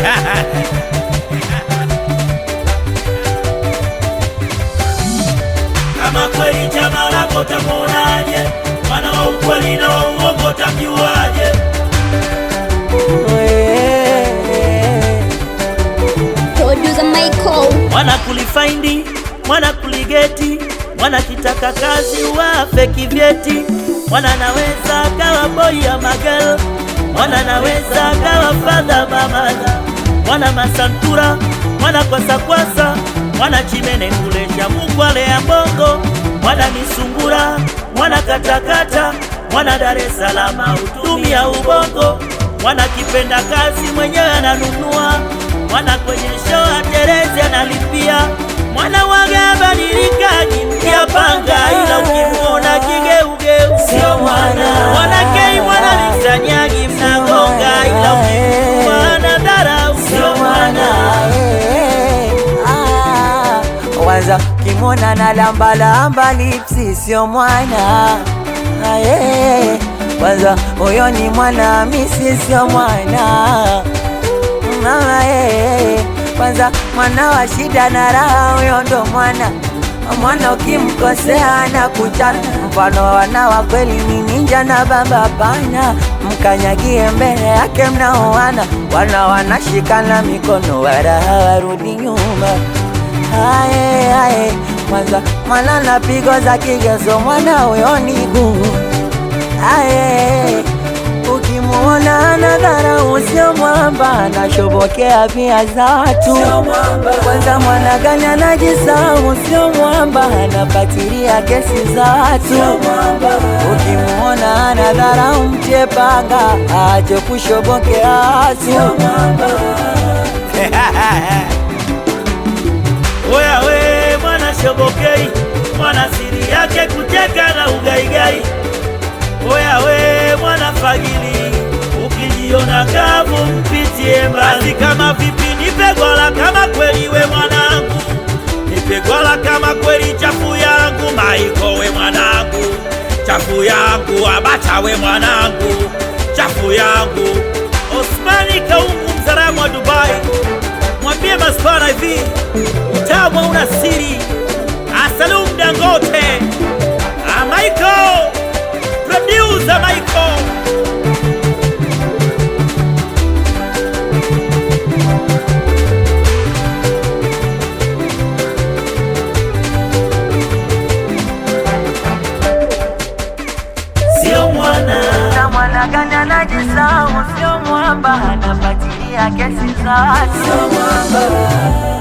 Kama kweli chama lako tamuonaje? Mwana wa ukweli na wa uongo tamjuaje? Producer Michael. Mwana kulifaindi, mwana kuligeti, mwana kitaka kazi wafe kivyeti. Mwana naweza kawa boy ya magel, mwana naweza kawa father mamada. Mwana masantura, mwana kwasa kwasa, mwana chimene kulesha mukwale ya bongo. Mwana misungura, mwana katakata, mwana Dar es Salaam utumia ubongo. Mwana kipenda kazi mwenyewe ananunua, mwana kwenye show aterezi analipia. Mwana waga badilika kimtia panga, ila ukimuona kigeugeu sio mwana. Mwana kei mwana misanyagi mnagonga, ila ukimuona dharau sio mwana. Waza kimona na lamba lamba lipsi sio mwana. Waza huyo ni mwana misi sio mwana. Kwanza mwana wa shida na raha huyo ndo mwana. Mwana ukimkosea na kuchana. Mfano wana wa kweli ni ninja na baba pana. Mkanyagie mbele yake mnaoana. Wana wanashikana mikono wala hawarudi nyuma. Kwanza mwana na pigo za kigezo mwana huyo ni gumu. Ukimuona anadharau sio mwamba, anashobokea pia za watu. Kwanza mwana gani anajisahau sio mwamba, anapatilia kesi za watu. Ukimuona anadharau mtie panga, aje kushobokea sio mwamba. Oya we mwana shobokei, mwana siri yake kuteka na ugaigai. Oya we mwana fagili, ukijiona kavu mpitie mbali. Kama vipi nipe gwala kama kweli we mwanangu, nipe gwala kama kweli chafu yangu. Maiko we mwanangu, chafu yangu. Abacha we mwanangu, chafu yangu. Osmani Kaungu Mzaramo wa Dubai, mwambie maspana hivi utamu una siri. Asalum Dangote, Michael, producer Michael. Sio mwana. Na mwana gani anajisahau sio mwamba, anapatilia kesi za watu. Sio mwamba.